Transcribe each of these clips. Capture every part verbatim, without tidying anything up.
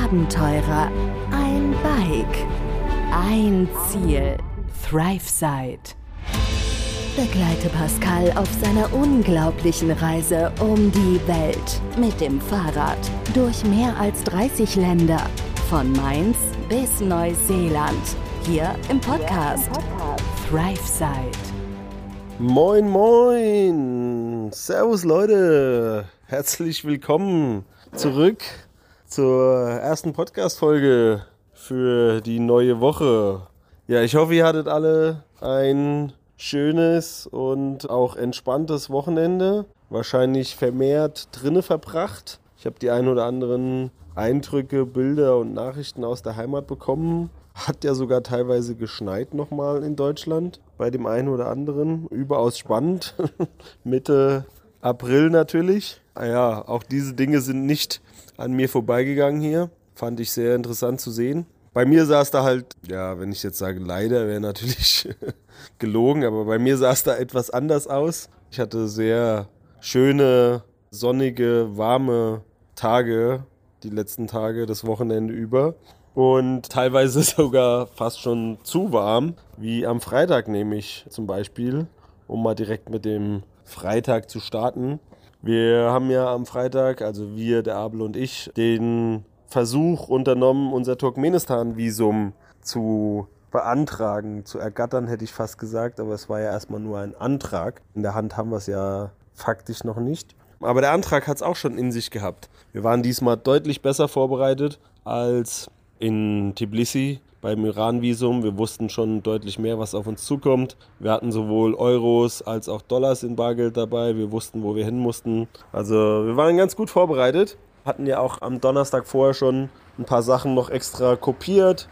Abenteurer, ein Bike, ein Ziel. ThriveSide. Begleite Pascal auf seiner unglaublichen Reise um die Welt mit dem Fahrrad durch mehr als dreißig Länder, von Mainz bis Neuseeland, hier im Podcast, ja, im Podcast. ThriveSide. Moin moin, servus Leute, herzlich willkommen zurück zur ersten Podcast-Folge für die neue Woche. Ja, ich hoffe, ihr hattet alle ein schönes und auch entspanntes Wochenende, wahrscheinlich vermehrt drinne verbracht. Ich habe die ein oder anderen Eindrücke, Bilder und Nachrichten aus der Heimat bekommen. Hat ja sogar teilweise geschneit nochmal in Deutschland, bei dem einen oder anderen. Überaus spannend, Mitte April natürlich. Ja, auch diese Dinge sind nicht an mir vorbeigegangen hier. Fand ich sehr interessant zu sehen. Bei mir sah es da halt, ja, wenn ich jetzt sage leider, wäre natürlich gelogen, aber bei mir sah es da etwas anders aus. Ich hatte sehr schöne, sonnige, warme Tage, die letzten Tage, das Wochenende über. Und teilweise sogar fast schon zu warm, wie am Freitag nämlich zum Beispiel, um mal direkt mit dem Freitag zu starten. Wir haben ja am Freitag, also wir, der Abel und ich, den Versuch unternommen, unser Turkmenistan-Visum zu beantragen, zu ergattern, hätte ich fast gesagt, aber es war ja erstmal nur ein Antrag. In der Hand haben wir es ja faktisch noch nicht. Aber der Antrag hat es auch schon in sich gehabt. Wir waren diesmal deutlich besser vorbereitet als in Tbilisi beim Iran-Visum. Wir wussten schon deutlich mehr, was auf uns zukommt. Wir hatten sowohl Euros als auch Dollars in Bargeld dabei. Wir wussten, wo wir hin mussten. Also wir waren ganz gut vorbereitet. Hatten ja auch am Donnerstag vorher schon ein paar Sachen noch extra kopiert,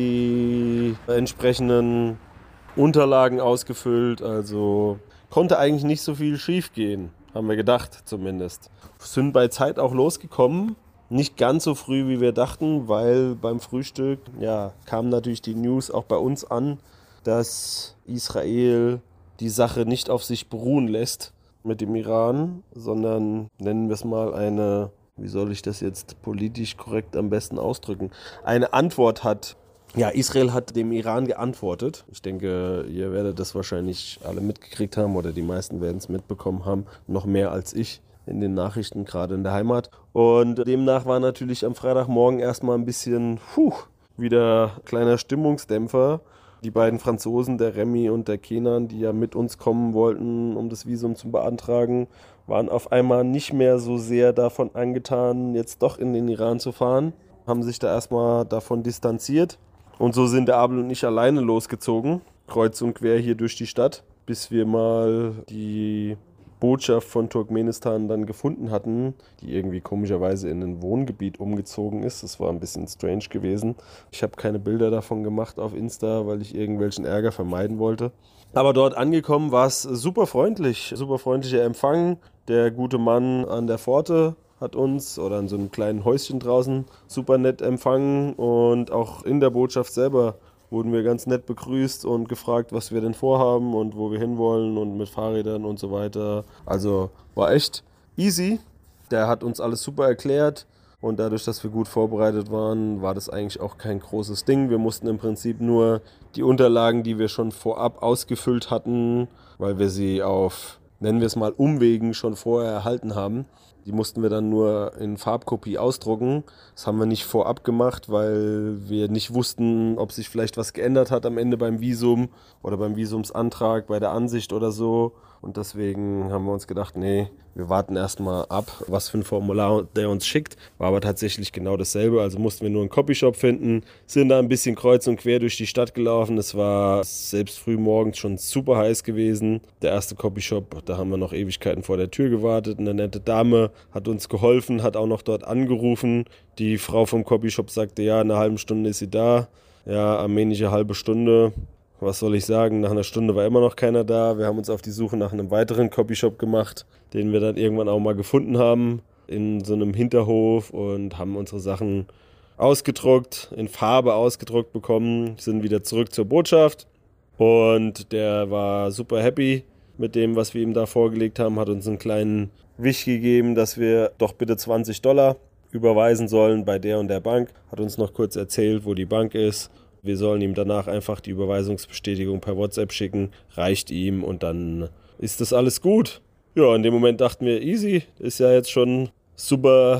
die entsprechenden Unterlagen ausgefüllt. Also konnte eigentlich nicht so viel schief gehen, haben wir gedacht zumindest. Sind bei Zeit auch losgekommen. Nicht ganz so früh, wie wir dachten, weil beim Frühstück ja, kam natürlich die News auch bei uns an, dass Israel die Sache nicht auf sich beruhen lässt mit dem Iran, sondern nennen wir es mal eine, wie soll ich das jetzt politisch korrekt am besten ausdrücken, eine Antwort hat. Ja, Israel hat dem Iran geantwortet. Ich denke, ihr werdet das wahrscheinlich alle mitgekriegt haben oder die meisten werden es mitbekommen haben, noch mehr als ich in den Nachrichten, gerade in der Heimat. Und demnach war natürlich am Freitagmorgen erstmal ein bisschen, puh, wieder kleiner Stimmungsdämpfer. Die beiden Franzosen, der Remy und der Kenan, die ja mit uns kommen wollten, um das Visum zu beantragen, waren auf einmal nicht mehr so sehr davon angetan, jetzt doch in den Iran zu fahren. Haben sich da erstmal davon distanziert. Und so sind der Abel und ich alleine losgezogen, kreuz und quer hier durch die Stadt, bis wir mal die Botschaft von Turkmenistan dann gefunden hatten, die irgendwie komischerweise in ein Wohngebiet umgezogen ist. Das war ein bisschen strange gewesen. Ich habe keine Bilder davon gemacht auf Insta, weil ich irgendwelchen Ärger vermeiden wollte. Aber dort angekommen war es super freundlich, super freundlicher Empfang. Der gute Mann an der Pforte hat uns, oder in so einem kleinen Häuschen draußen, super nett empfangen. Und auch in der Botschaft selber wurden wir ganz nett begrüßt und gefragt, was wir denn vorhaben und wo wir hinwollen und mit Fahrrädern und so weiter. Also war echt easy. Der hat uns alles super erklärt und dadurch, dass wir gut vorbereitet waren, war das eigentlich auch kein großes Ding. Wir mussten im Prinzip nur die Unterlagen, die wir schon vorab ausgefüllt hatten, weil wir sie auf, nennen wir es mal, Umwegen schon vorher erhalten haben. Die mussten wir dann nur in Farbkopie ausdrucken. Das haben wir nicht vorab gemacht, weil wir nicht wussten, ob sich vielleicht was geändert hat am Ende beim Visum oder beim Visumsantrag, bei der Ansicht oder so. Und deswegen haben wir uns gedacht, nee, wir warten erstmal ab, was für ein Formular der uns schickt. War aber tatsächlich genau dasselbe. Also mussten wir nur einen Copyshop finden, sind da ein bisschen kreuz und quer durch die Stadt gelaufen. Es war selbst früh morgens schon super heiß gewesen. Der erste Copyshop, da haben wir noch Ewigkeiten vor der Tür gewartet. Eine nette Dame hat uns geholfen, hat auch noch dort angerufen. Die Frau vom Copyshop sagte, ja, in einer halben Stunde ist sie da. Ja, armenische halbe Stunde. Was soll ich sagen, nach einer Stunde war immer noch keiner da. Wir haben uns auf die Suche nach einem weiteren Copyshop gemacht, den wir dann irgendwann auch mal gefunden haben, in so einem Hinterhof, und haben unsere Sachen ausgedruckt, in Farbe ausgedruckt bekommen, sind wieder zurück zur Botschaft, und der war super happy mit dem, was wir ihm da vorgelegt haben, hat uns einen kleinen Wisch gegeben, dass wir doch bitte zwanzig Dollar überweisen sollen bei der und der Bank. Hat uns noch kurz erzählt, wo die Bank ist. Wir sollen ihm danach einfach die Überweisungsbestätigung per WhatsApp schicken. Reicht ihm und dann ist das alles gut. Ja, in dem Moment dachten wir, easy, ist ja jetzt schon super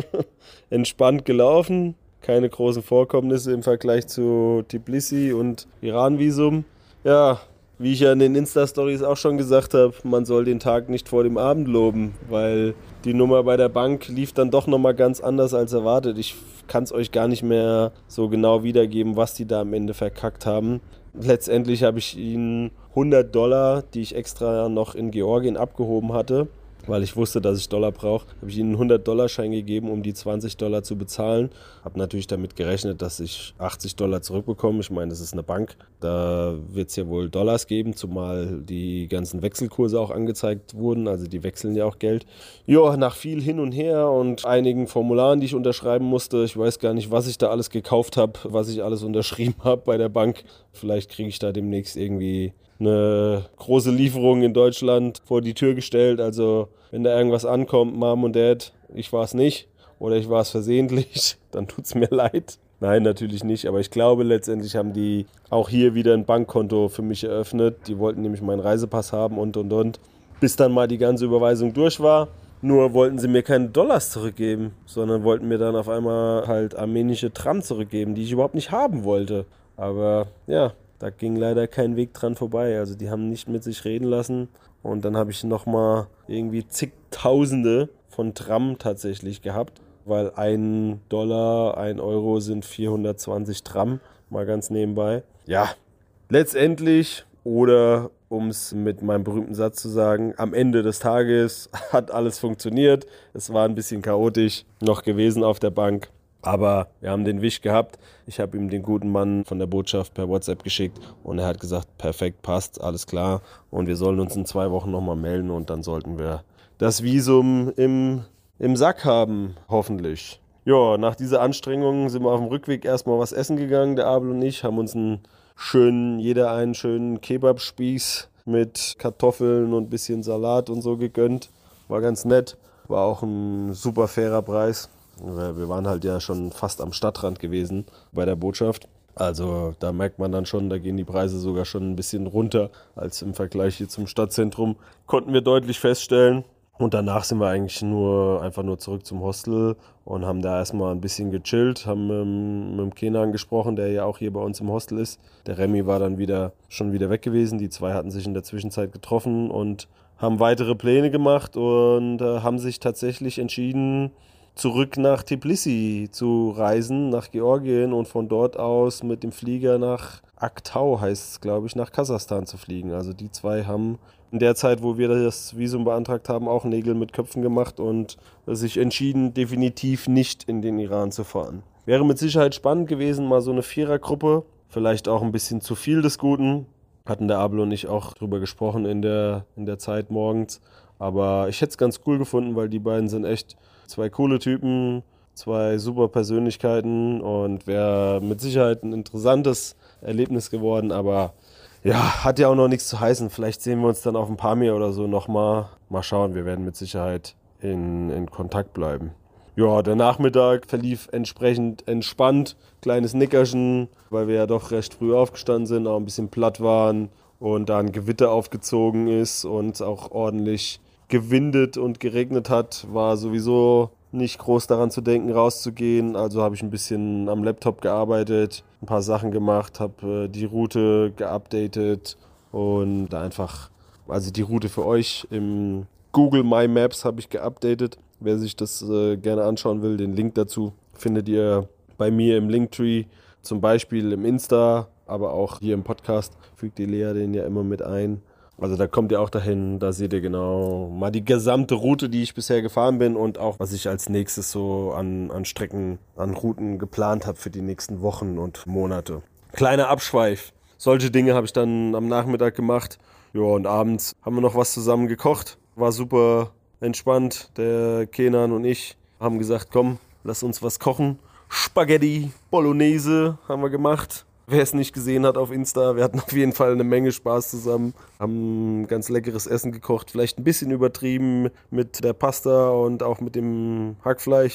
entspannt gelaufen. Keine großen Vorkommnisse im Vergleich zu Tbilisi und Iran-Visum. Ja, wie ich ja in den Insta-Stories auch schon gesagt habe, man soll den Tag nicht vor dem Abend loben, weil die Nummer bei der Bank lief dann doch nochmal ganz anders als erwartet. Ich kann es euch gar nicht mehr so genau wiedergeben, was die da am Ende verkackt haben. Letztendlich habe ich ihnen hundert Dollar, die ich extra noch in Georgien abgehoben hatte, weil ich wusste, dass ich Dollar brauche, habe ich ihnen einen hundert-Dollar-Schein gegeben, um die zwanzig Dollar zu bezahlen. Habe natürlich damit gerechnet, dass ich achtzig Dollar zurückbekomme. Ich meine, das ist eine Bank, da wird es ja wohl Dollars geben, zumal die ganzen Wechselkurse auch angezeigt wurden, also die wechseln ja auch Geld. Ja, nach viel hin und her und einigen Formularen, die ich unterschreiben musste, ich weiß gar nicht, was ich da alles gekauft habe, was ich alles unterschrieben habe bei der Bank. Vielleicht kriege ich da demnächst irgendwie eine große Lieferung in Deutschland vor die Tür gestellt. Also wenn da irgendwas ankommt, Mom und Dad, ich war es nicht oder ich war es versehentlich, dann tut es mir leid. Nein, natürlich nicht, aber ich glaube, letztendlich haben die auch hier wieder ein Bankkonto für mich eröffnet. Die wollten nämlich meinen Reisepass haben und, und, und. Bis dann mal die ganze Überweisung durch war. Nur wollten sie mir keine Dollars zurückgeben, sondern wollten mir dann auf einmal halt armenische Tram zurückgeben, die ich überhaupt nicht haben wollte. Aber ja, da ging leider kein Weg dran vorbei. Also die haben nicht mit sich reden lassen. Und dann habe ich nochmal irgendwie zigtausende von Tram tatsächlich gehabt. Weil ein Dollar, ein Euro sind vierhundertzwanzig Tram. Mal ganz nebenbei. Ja, letztendlich, oder um es mit meinem berühmten Satz zu sagen, am Ende des Tages hat alles funktioniert. Es war ein bisschen chaotisch noch gewesen auf der Bank. Aber wir haben den Wisch gehabt. Ich habe ihm den guten Mann von der Botschaft per WhatsApp geschickt und er hat gesagt, perfekt, passt, alles klar. Und wir sollen uns in zwei Wochen nochmal melden und dann sollten wir das Visum im, im Sack haben, hoffentlich. Ja, nach dieser Anstrengung sind wir auf dem Rückweg erstmal was essen gegangen, der Abel und ich, haben uns einen schönen, jeder einen schönen Kebabspieß mit Kartoffeln und ein bisschen Salat und so gegönnt. War ganz nett, war auch ein super fairer Preis. Wir waren halt ja schon fast am Stadtrand gewesen bei der Botschaft. Also da merkt man dann schon, da gehen die Preise sogar schon ein bisschen runter als im Vergleich hier zum Stadtzentrum. Konnten wir deutlich feststellen. Und danach sind wir eigentlich nur einfach nur zurück zum Hostel und haben da erstmal ein bisschen gechillt, haben mit, mit dem Kenan gesprochen, der ja auch hier bei uns im Hostel ist. Der Remy war dann wieder schon wieder weg gewesen. Die zwei hatten sich in der Zwischenzeit getroffen und haben weitere Pläne gemacht und äh, haben sich tatsächlich entschieden, zurück nach Tbilisi zu reisen, nach Georgien und von dort aus mit dem Flieger nach Aktau, heißt es, glaube ich, nach Kasachstan zu fliegen. Also die zwei haben in der Zeit, wo wir das Visum beantragt haben, auch Nägel mit Köpfen gemacht und sich entschieden, definitiv nicht in den Iran zu fahren. Wäre mit Sicherheit spannend gewesen, mal so eine Vierergruppe, vielleicht auch ein bisschen zu viel des Guten. Hatten der Abel und ich auch drüber gesprochen in der, in der Zeit morgens. Aber ich hätte es ganz cool gefunden, weil die beiden sind echt zwei coole Typen, zwei super Persönlichkeiten und wäre mit Sicherheit ein interessantes Erlebnis geworden, aber ja, hat ja auch noch nichts zu heißen. Vielleicht sehen wir uns dann auf ein Pamir oder so nochmal. Mal schauen, wir werden mit Sicherheit in, in Kontakt bleiben. Ja, der Nachmittag verlief entsprechend entspannt. Kleines Nickerchen, weil wir ja doch recht früh aufgestanden sind, auch ein bisschen platt waren und da ein Gewitter aufgezogen ist und auch ordentlich gewindet und geregnet hat, war sowieso nicht groß daran zu denken, rauszugehen. Also habe ich ein bisschen am Laptop gearbeitet, ein paar Sachen gemacht, habe äh, die Route geupdatet und da einfach, also die Route für euch im Google My Maps habe ich geupdatet. Wer sich das äh, gerne anschauen will, den Link dazu findet ihr bei mir im Linktree, zum Beispiel im Insta, aber auch hier im Podcast fügt die Lea den ja immer mit ein. Also da kommt ihr auch dahin, da seht ihr genau mal die gesamte Route, die ich bisher gefahren bin und auch, was ich als nächstes so an, an Strecken, an Routen geplant habe für die nächsten Wochen und Monate. Kleiner Abschweif. Solche Dinge habe ich dann am Nachmittag gemacht. Ja, und abends haben wir noch was zusammen gekocht. War super entspannt. Der Kenan und ich haben gesagt, komm, lass uns was kochen. Spaghetti Bolognese haben wir gemacht. Wer es nicht gesehen hat auf Insta, wir hatten auf jeden Fall eine Menge Spaß zusammen, haben ganz leckeres Essen gekocht, vielleicht ein bisschen übertrieben mit der Pasta und auch mit dem Hackfleisch,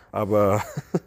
aber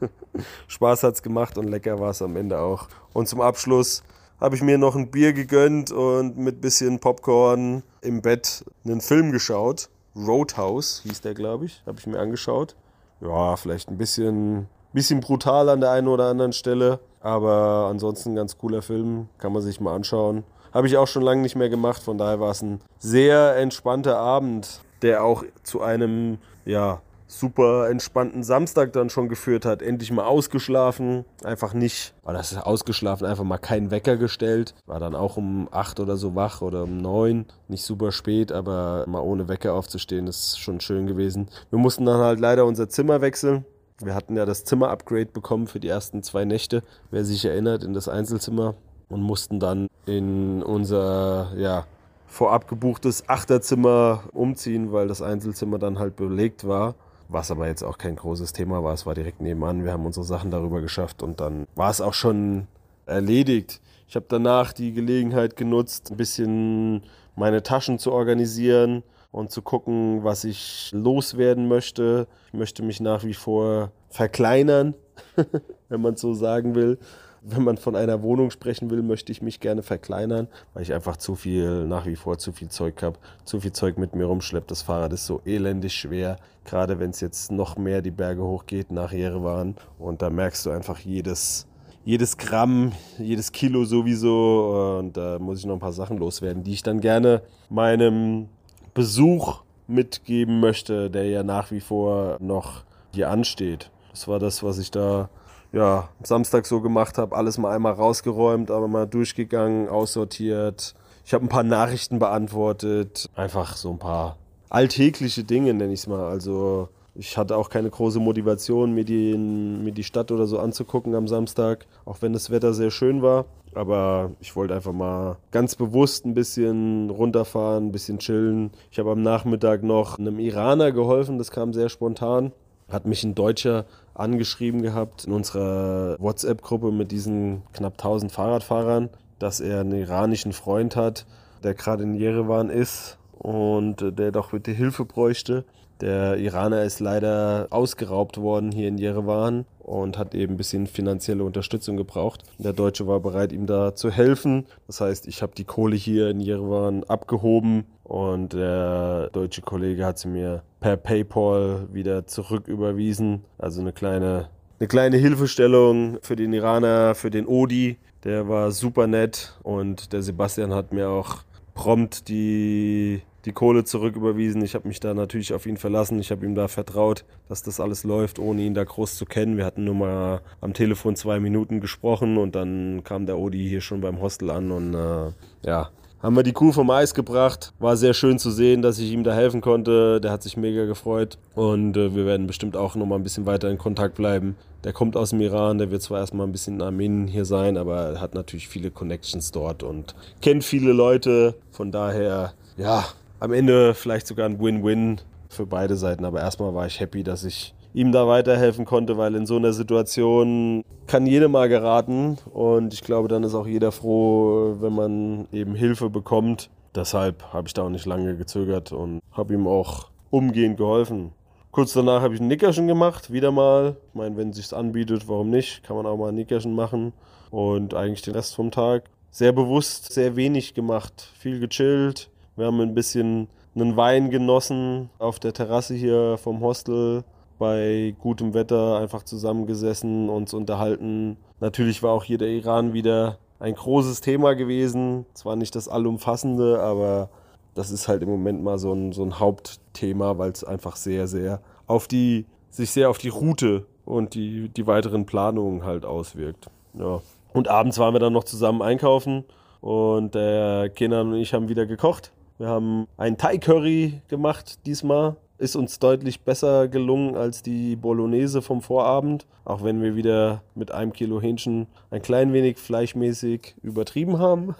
Spaß hat's gemacht und lecker war es am Ende auch. Und zum Abschluss habe ich mir noch ein Bier gegönnt und mit bisschen Popcorn im Bett einen Film geschaut. Roadhouse hieß der, glaube ich, habe ich mir angeschaut. Ja, vielleicht ein bisschen, bisschen brutal an der einen oder anderen Stelle, aber ansonsten ein ganz cooler Film, kann man sich mal anschauen. Habe ich auch schon lange nicht mehr gemacht, von daher war es ein sehr entspannter Abend, der auch zu einem, ja, super entspannten Samstag dann schon geführt hat. Endlich mal ausgeschlafen, einfach nicht, war das ausgeschlafen, einfach mal keinen Wecker gestellt. War dann auch um acht oder so wach oder um neun, nicht super spät, aber mal ohne Wecker aufzustehen, ist schon schön gewesen. Wir mussten dann halt leider unser Zimmer wechseln. Wir hatten ja das Zimmer-Upgrade bekommen für die ersten zwei Nächte, wer sich erinnert, in das Einzelzimmer und mussten dann in unser, ja, vorab gebuchtes Achterzimmer umziehen, weil das Einzelzimmer dann halt belegt war. Was aber jetzt auch kein großes Thema war, es war direkt nebenan, wir haben unsere Sachen darüber geschafft und dann war es auch schon erledigt. Ich habe danach die Gelegenheit genutzt, ein bisschen meine Taschen zu organisieren und zu gucken, was ich loswerden möchte. Ich möchte mich nach wie vor verkleinern, wenn man es so sagen will. Wenn man von einer Wohnung sprechen will, möchte ich mich gerne verkleinern, weil ich einfach zu viel, nach wie vor zu viel Zeug habe, zu viel Zeug mit mir rumschleppt. Das Fahrrad ist so elendig schwer, gerade wenn es jetzt noch mehr die Berge hochgeht nach Jerewan. Und da merkst du einfach jedes, jedes Gramm, jedes Kilo sowieso. Und da muss ich noch ein paar Sachen loswerden, die ich dann gerne meinem Besuch mitgeben möchte, der ja nach wie vor noch hier ansteht. Das war das, was ich da ja, am Samstag so gemacht habe, alles mal einmal rausgeräumt, aber mal durchgegangen, aussortiert. Ich habe ein paar Nachrichten beantwortet, einfach so ein paar alltägliche Dinge, nenne ich es mal. Also ich hatte auch keine große Motivation, mir die, mir die Stadt oder so anzugucken am Samstag, auch wenn das Wetter sehr schön war. Aber ich wollte einfach mal ganz bewusst ein bisschen runterfahren, ein bisschen chillen. Ich habe am Nachmittag noch einem Iraner geholfen, das kam sehr spontan. Hat mich ein Deutscher angeschrieben gehabt in unserer WhatsApp-Gruppe mit diesen knapp tausend Fahrradfahrern, dass er einen iranischen Freund hat, der gerade in Jerewan ist und der doch bitte Hilfe bräuchte. Der Iraner ist leider ausgeraubt worden hier in Jerewan und hat eben ein bisschen finanzielle Unterstützung gebraucht. Der Deutsche war bereit, ihm da zu helfen. Das heißt, ich habe die Kohle hier in Jerewan abgehoben und der deutsche Kollege hat sie mir per PayPal wieder zurücküberwiesen. Also eine kleine, eine kleine Hilfestellung für den Iraner, für den Odi. Der war super nett und der Sebastian hat mir auch prompt die... die Kohle zurücküberwiesen. Ich habe mich da natürlich auf ihn verlassen. Ich habe ihm da vertraut, dass das alles läuft, ohne ihn da groß zu kennen. Wir hatten nur mal am Telefon zwei Minuten gesprochen und dann kam der Odi hier schon beim Hostel an und äh, ja, haben wir die Kuh vom Eis gebracht. War sehr schön zu sehen, dass ich ihm da helfen konnte. Der hat sich mega gefreut und äh, wir werden bestimmt auch noch mal ein bisschen weiter in Kontakt bleiben. Der kommt aus dem Iran, der wird zwar erstmal ein bisschen in Armenien hier sein, aber hat natürlich viele Connections dort und kennt viele Leute. Von daher, ja, am Ende vielleicht sogar ein Win-Win für beide Seiten. Aber erstmal war ich happy, dass ich ihm da weiterhelfen konnte, weil in so einer Situation kann jeder mal geraten. Und ich glaube, dann ist auch jeder froh, wenn man eben Hilfe bekommt. Deshalb habe ich da auch nicht lange gezögert und habe ihm auch umgehend geholfen. Kurz danach habe ich ein Nickerchen gemacht, wieder mal. Ich meine, wenn es sich anbietet, warum nicht? Kann man auch mal ein Nickerchen machen. Und eigentlich den Rest vom Tag sehr bewusst, sehr wenig gemacht. Viel gechillt. Wir haben ein bisschen einen Wein genossen auf der Terrasse hier vom Hostel, bei gutem Wetter einfach zusammengesessen, uns unterhalten. Natürlich war auch hier der Iran wieder ein großes Thema gewesen. Zwar nicht das Allumfassende, aber das ist halt im Moment mal so ein, so ein Hauptthema, weil es einfach sehr, sehr auf die, sich sehr auf die Route und die, die weiteren Planungen halt auswirkt. Ja. Und abends waren wir dann noch zusammen einkaufen und der Kenan und ich haben wieder gekocht. Wir haben ein Thai-Curry gemacht diesmal. Ist uns deutlich besser gelungen als die Bolognese vom Vorabend. Auch wenn wir wieder mit einem Kilo Hähnchen ein klein wenig fleischmäßig übertrieben haben.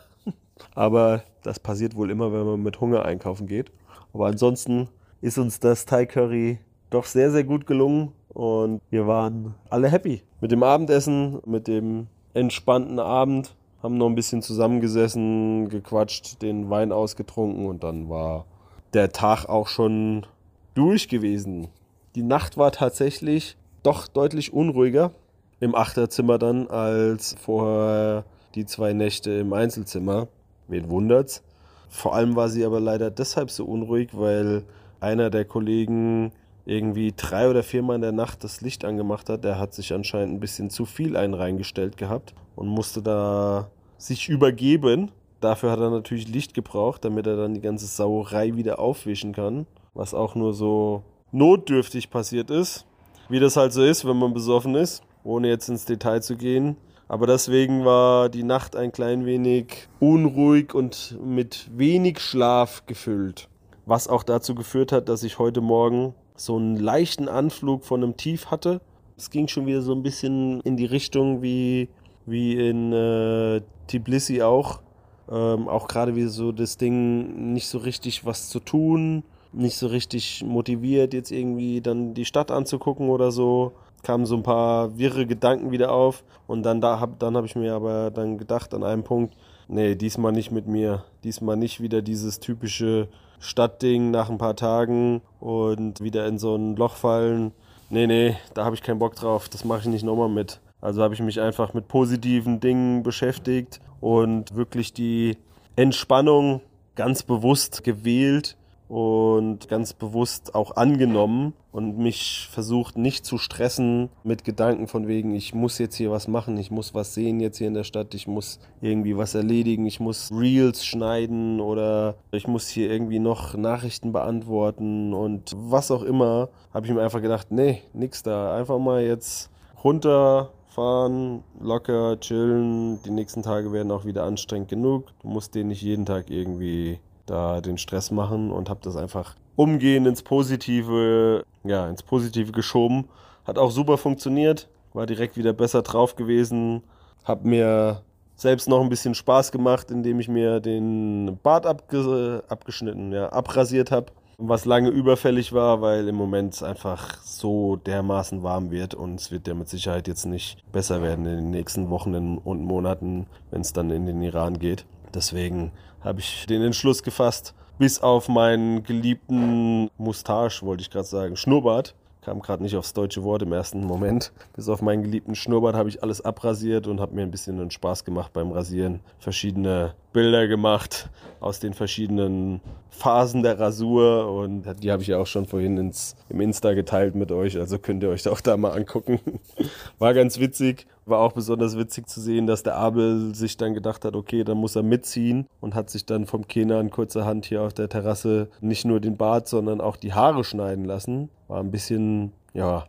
Aber das passiert wohl immer, wenn man mit Hunger einkaufen geht. Aber ansonsten ist uns das Thai-Curry doch sehr, sehr gut gelungen. Und wir waren alle happy mit dem Abendessen, mit dem entspannten Abend. Haben noch ein bisschen zusammengesessen, gequatscht, den Wein ausgetrunken und dann war der Tag auch schon durch gewesen. Die Nacht war tatsächlich doch deutlich unruhiger im Achterzimmer dann als vorher die zwei Nächte im Einzelzimmer. Wen wundert's? Vor allem war sie aber leider deshalb so unruhig, weil einer der Kollegen irgendwie drei oder viermal in der Nacht das Licht angemacht hat. Der hat sich anscheinend ein bisschen zu viel einen reingestellt gehabt und musste da sich übergeben. Dafür hat er natürlich Licht gebraucht, damit er dann die ganze Sauerei wieder aufwischen kann. Was auch nur so notdürftig passiert ist. Wie das halt so ist, wenn man besoffen ist, ohne jetzt ins Detail zu gehen. Aber deswegen war die Nacht ein klein wenig unruhig und mit wenig Schlaf gefüllt. Was auch dazu geführt hat, dass ich heute Morgen so einen leichten Anflug von einem Tief hatte. Es ging schon wieder so ein bisschen in die Richtung wie, wie in äh, Tbilisi auch. Ähm, auch gerade wie so das Ding, nicht so richtig was zu tun, nicht so richtig motiviert, jetzt irgendwie dann die Stadt anzugucken oder so. Kamen so ein paar wirre Gedanken wieder auf und dann, da hab, dann habe ich mir aber dann gedacht an einem Punkt, nee, diesmal nicht mit mir. Diesmal nicht wieder dieses typische Stadtding nach ein paar Tagen und wieder in so ein Loch fallen. Nee, nee, da habe ich keinen Bock drauf. Das mache ich nicht nochmal mit. Also habe ich mich einfach mit positiven Dingen beschäftigt und wirklich die Entspannung ganz bewusst gewählt und ganz bewusst auch angenommen und mich versucht nicht zu stressen mit Gedanken von wegen, ich muss jetzt hier was machen, ich muss was sehen jetzt hier in der Stadt, ich muss irgendwie was erledigen, ich muss Reels schneiden oder ich muss hier irgendwie noch Nachrichten beantworten und was auch immer, habe ich mir einfach gedacht, nee, nix da, einfach mal jetzt runterfahren, locker, chillen, die nächsten Tage werden auch wieder anstrengend genug, du musst den nicht jeden Tag irgendwie da den Stress machen und habe das einfach umgehend ins Positive, ja, ins Positive geschoben. Hat auch super funktioniert, war direkt wieder besser drauf gewesen, habe mir selbst noch ein bisschen Spaß gemacht, indem ich mir den Bart abge- abgeschnitten, ja, abrasiert habe, was lange überfällig war, weil im Moment es einfach so dermaßen warm wird und es wird ja mit Sicherheit jetzt nicht besser werden in den nächsten Wochen und Monaten, wenn es dann in den Iran geht. Deswegen habe ich den Entschluss gefasst, bis auf meinen geliebten Mustache, wollte ich gerade sagen, Schnurrbart, kam gerade nicht aufs deutsche Wort im ersten Moment, bis auf meinen geliebten Schnurrbart habe ich alles abrasiert und habe mir ein bisschen einen Spaß gemacht beim Rasieren, verschiedene Bilder gemacht aus den verschiedenen Phasen der Rasur und die habe ich ja auch schon vorhin ins, im Insta geteilt mit euch, also könnt ihr euch auch da mal angucken. War ganz witzig, war auch besonders witzig zu sehen, dass der Abel sich dann gedacht hat, okay, dann muss er mitziehen und hat sich dann vom Kenan kurzerhand hier auf der Terrasse nicht nur den Bart, sondern auch die Haare schneiden lassen. War ein bisschen, ja,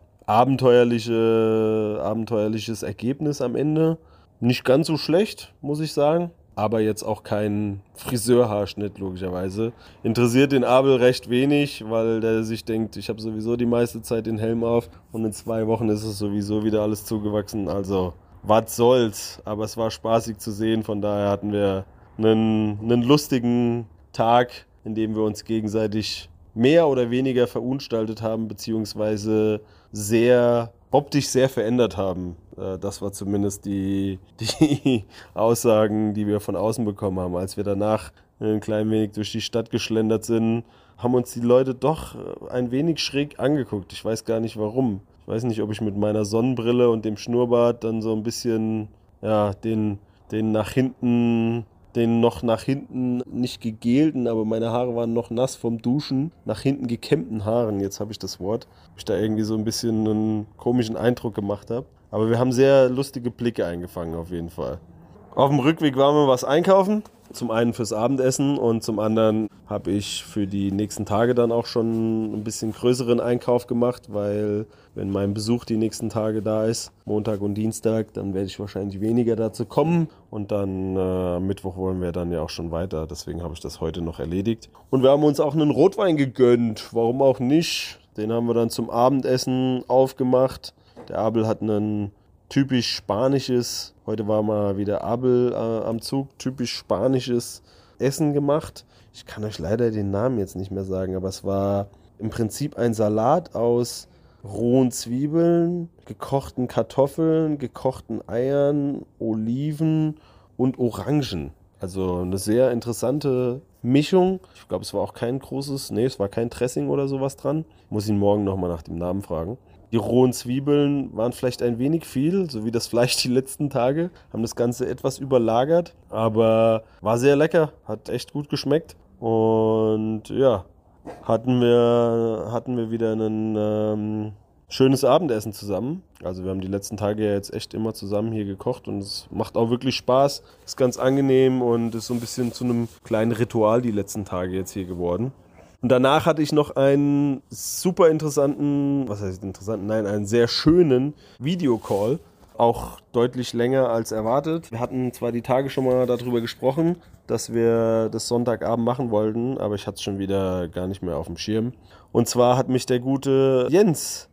abenteuerliche, abenteuerliches Ergebnis am Ende. Nicht ganz so schlecht, muss ich sagen. Aber jetzt auch kein Friseurhaarschnitt, logischerweise. Interessiert den Abel recht wenig, weil der sich denkt, ich habe sowieso die meiste Zeit den Helm auf und in zwei Wochen ist es sowieso wieder alles zugewachsen. Also, was soll's. Aber es war spaßig zu sehen, von daher hatten wir einen, einen lustigen Tag, in dem wir uns gegenseitig mehr oder weniger verunstaltet haben, beziehungsweise sehr optisch sehr verändert haben. Das war zumindest die, die Aussagen, die wir von außen bekommen haben. Als wir danach ein klein wenig durch die Stadt geschlendert sind, haben uns die Leute doch ein wenig schräg angeguckt. Ich weiß gar nicht warum. Ich weiß nicht, ob ich mit meiner Sonnenbrille und dem Schnurrbart dann so ein bisschen, ja, den, den nach hinten, den noch nach hinten nicht gegelten, aber meine Haare waren noch nass vom Duschen, nach hinten gekämmten Haaren, jetzt habe ich das Wort, ob ich da irgendwie so ein bisschen einen komischen Eindruck gemacht habe. Aber wir haben sehr lustige Blicke eingefangen auf jeden Fall. Auf dem Rückweg waren wir was einkaufen. Zum einen fürs Abendessen und zum anderen habe ich für die nächsten Tage dann auch schon ein bisschen größeren Einkauf gemacht, weil wenn mein Besuch die nächsten Tage da ist, Montag und Dienstag, dann werde ich wahrscheinlich weniger dazu kommen und dann äh, am Mittwoch wollen wir dann ja auch schon weiter, deswegen habe ich das heute noch erledigt. Und wir haben uns auch einen Rotwein gegönnt, warum auch nicht, den haben wir dann zum Abendessen aufgemacht. Der Abel hat ein typisch spanisches, heute war mal wieder Abel äh, am Zug, typisch spanisches Essen gemacht. Ich kann euch leider den Namen jetzt nicht mehr sagen, aber es war im Prinzip ein Salat aus rohen Zwiebeln, gekochten Kartoffeln, gekochten Eiern, Oliven und Orangen. Also eine sehr interessante Mischung. Ich glaube, es war auch kein großes, nee, es war kein Dressing oder sowas dran. Muss ihn morgen nochmal nach dem Namen fragen. Die rohen Zwiebeln waren vielleicht ein wenig viel, so wie das Fleisch die letzten Tage, haben das Ganze etwas überlagert, aber war sehr lecker, hat echt gut geschmeckt und ja, hatten wir, hatten wir wieder ein ähm, schönes Abendessen zusammen. Also wir haben die letzten Tage ja jetzt echt immer zusammen hier gekocht und es macht auch wirklich Spaß, ist ganz angenehm und ist so ein bisschen zu einem kleinen Ritual die letzten Tage jetzt hier geworden. Und danach hatte ich noch einen super interessanten, was heißt interessanten, nein, einen sehr schönen Videocall, auch deutlich länger als erwartet. Wir hatten zwar die Tage schon mal darüber gesprochen, dass wir das Sonntagabend machen wollten, aber ich hatte es schon wieder gar nicht mehr auf dem Schirm. Und zwar hat mich der gute Jens,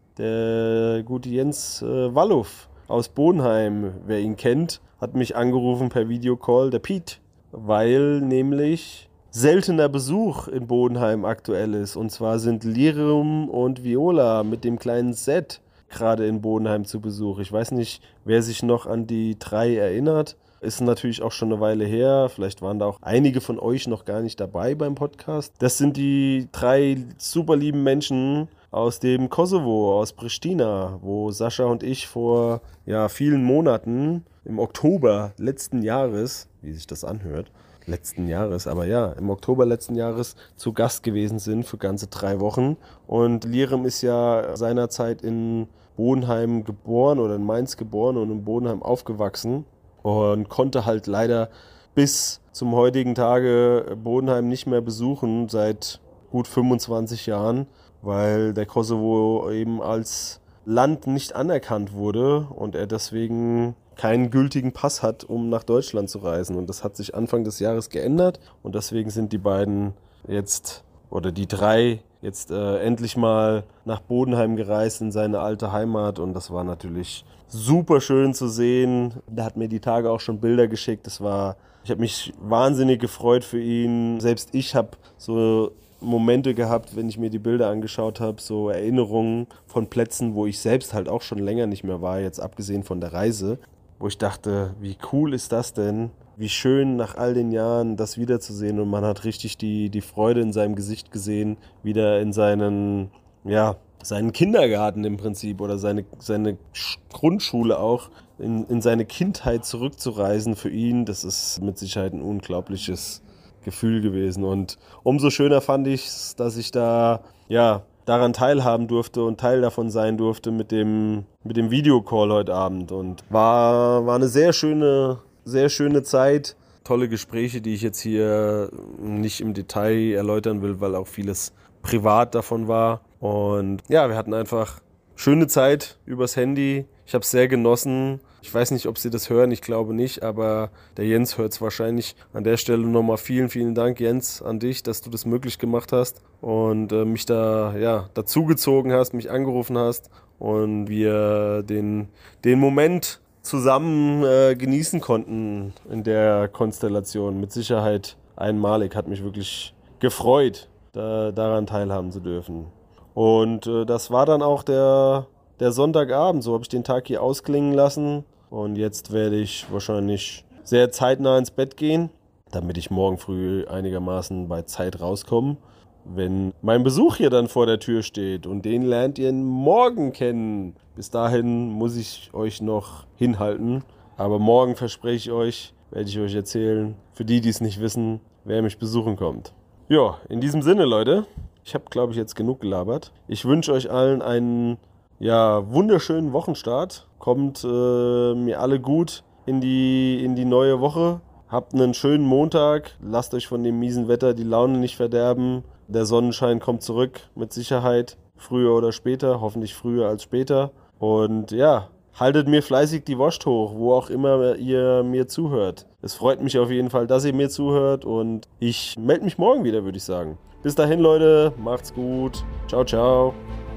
der gute Jens äh, Walluff aus Bodenheim, wer ihn kennt, hat mich angerufen per Videocall, der Piet, weil nämlich seltener Besuch in Bodenheim aktuell ist. Und zwar sind Lirum und Viola mit dem kleinen Set gerade in Bodenheim zu Besuch. Ich weiß nicht, wer sich noch an die drei erinnert. Ist natürlich auch schon eine Weile her. Vielleicht waren da auch einige von euch noch gar nicht dabei beim Podcast. Das sind die drei super lieben Menschen aus dem Kosovo, aus Pristina, wo Sascha und ich vor ja, vielen Monaten, im Oktober letzten Jahres, wie sich das anhört, letzten Jahres, aber ja, im Oktober letzten Jahres zu Gast gewesen sind für ganze drei Wochen. Und Lirum ist ja seinerzeit in Bodenheim geboren oder in Mainz geboren und in Bodenheim aufgewachsen und konnte halt leider bis zum heutigen Tage Bodenheim nicht mehr besuchen, seit gut fünfundzwanzig Jahren, weil der Kosovo eben als Land nicht anerkannt wurde und er deswegen keinen gültigen Pass hat, um nach Deutschland zu reisen. Und das hat sich Anfang des Jahres geändert und deswegen sind die beiden jetzt, oder die drei, jetzt äh, endlich mal nach Bodenheim gereist in seine alte Heimat und das war natürlich super schön zu sehen. Der hat mir die Tage auch schon Bilder geschickt. Das war, ich habe mich wahnsinnig gefreut für ihn. Selbst ich habe so Momente gehabt, wenn ich mir die Bilder angeschaut habe, so Erinnerungen von Plätzen, wo ich selbst halt auch schon länger nicht mehr war, jetzt abgesehen von der Reise, wo ich dachte, wie cool ist das denn? Wie schön nach all den Jahren das wiederzusehen und man hat richtig die, die Freude in seinem Gesicht gesehen, wieder in seinen, ja, seinen Kindergarten im Prinzip oder seine, seine Grundschule auch, in, in seine Kindheit zurückzureisen für ihn. Das ist mit Sicherheit ein unglaubliches Gefühl gewesen und umso schöner fand ich es, dass ich da, ja, daran teilhaben durfte und Teil davon sein durfte mit dem, mit dem Videocall heute Abend und war, war eine sehr schöne, sehr schöne Zeit. Tolle Gespräche, die ich jetzt hier nicht im Detail erläutern will, weil auch vieles privat davon war. Und ja, wir hatten einfach schöne Zeit übers Handy. Ich habe es sehr genossen. Ich weiß nicht, ob Sie das hören, ich glaube nicht, aber der Jens hört es wahrscheinlich. An der Stelle nochmal vielen, vielen Dank, Jens, an dich, dass du das möglich gemacht hast und äh, mich da ja, dazugezogen hast, mich angerufen hast und wir den, den Moment zusammen äh, genießen konnten in der Konstellation. Mit Sicherheit einmalig, hat mich wirklich gefreut, da, daran teilhaben zu dürfen. Und äh, das war dann auch der... Der Sonntagabend, so habe ich den Tag hier ausklingen lassen und jetzt werde ich wahrscheinlich sehr zeitnah ins Bett gehen, damit ich morgen früh einigermaßen bei Zeit rauskomme, wenn mein Besuch hier dann vor der Tür steht und den lernt ihr morgen kennen. Bis dahin muss ich euch noch hinhalten, aber morgen verspreche ich euch, werde ich euch erzählen, für die, die es nicht wissen, wer mich besuchen kommt. Ja, in diesem Sinne, Leute, ich habe, glaube ich, jetzt genug gelabert. Ich wünsche euch allen einen Ja, wunderschönen Wochenstart. Kommt äh, mir alle gut in die, in die neue Woche. Habt einen schönen Montag. Lasst euch von dem miesen Wetter die Laune nicht verderben. Der Sonnenschein kommt zurück, mit Sicherheit. Früher oder später. Hoffentlich früher als später. Und ja, haltet mir fleißig die Wurst hoch, wo auch immer ihr mir zuhört. Es freut mich auf jeden Fall, dass ihr mir zuhört. Und ich melde mich morgen wieder, würde ich sagen. Bis dahin, Leute. Macht's gut. Ciao, ciao.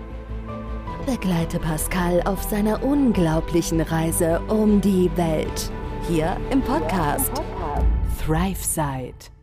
Begleite Pascal auf seiner unglaublichen Reise um die Welt. Hier im Podcast ThriveSide.